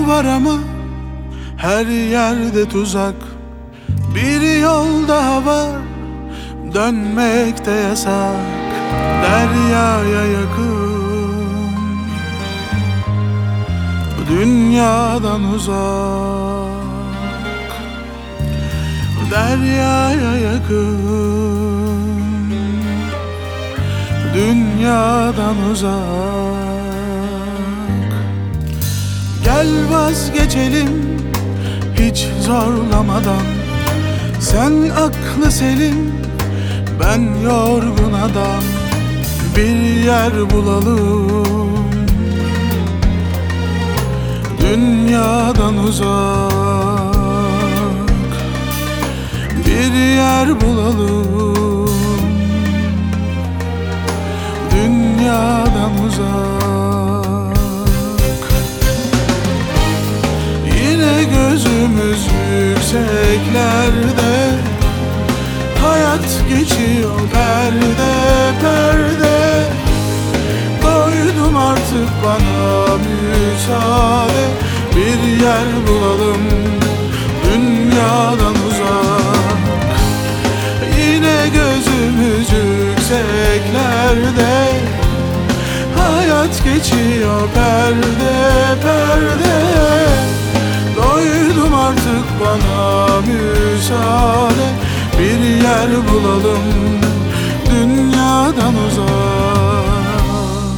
yol var ama her yerde tuzak. Bir yol daha var, dönmek de yasak. Deryaya yakın, dünyadan uzak. Deryaya yakın, dünyadan uzak. Gel vazgeçelim hiç zorlamadan. Sen aklı selim, ben yorgun adam. Bir yer bulalım, dünyadan uzak. Bir yer bulalım, dünyadan uzak. Yine gözümüz yükseklerde, hayat geçiyor perde perde. Doydum artık, bana müsaade. Bir yer bulalım, dünyadan uzak. Yine gözümüz yükseklerde, hayat geçiyor perde perde. Doydum artık, bana müsaade. Bir yer bulalım, dünyadan uzak.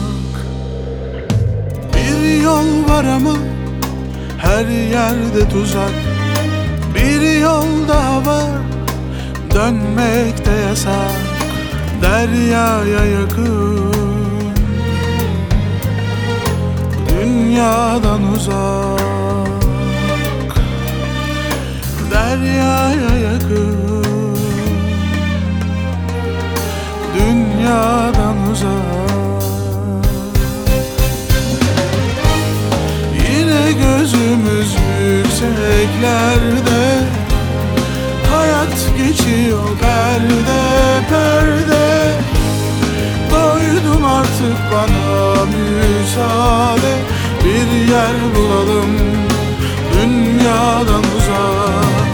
Bir yol var ama her yerde tuzak. Bir yol daha var, dönmek de yasak. Deryaya yakın, dünyadan uzak. Deryaya yakın, dünyadan uzak. Yine gözümüz yükseklerde, hayat geçiyor perde perde. Doydum artık, bana müsaade. Bir yer bulalım, dünyadan uzak.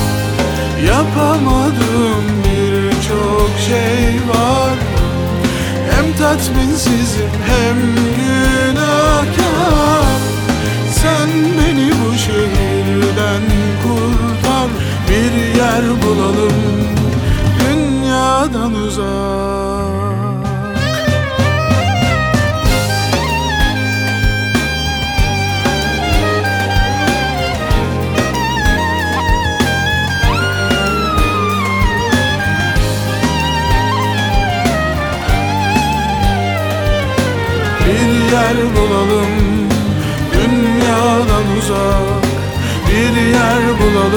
Yapamadığım birçok şey var. Hem tatminsizim hem günahkar. Sen beni bu şehirden kurtar. Bir yer bulalım, dünyadan uzak. Bir yer bulalım, dünyadan uzak. Bir yer bulalım,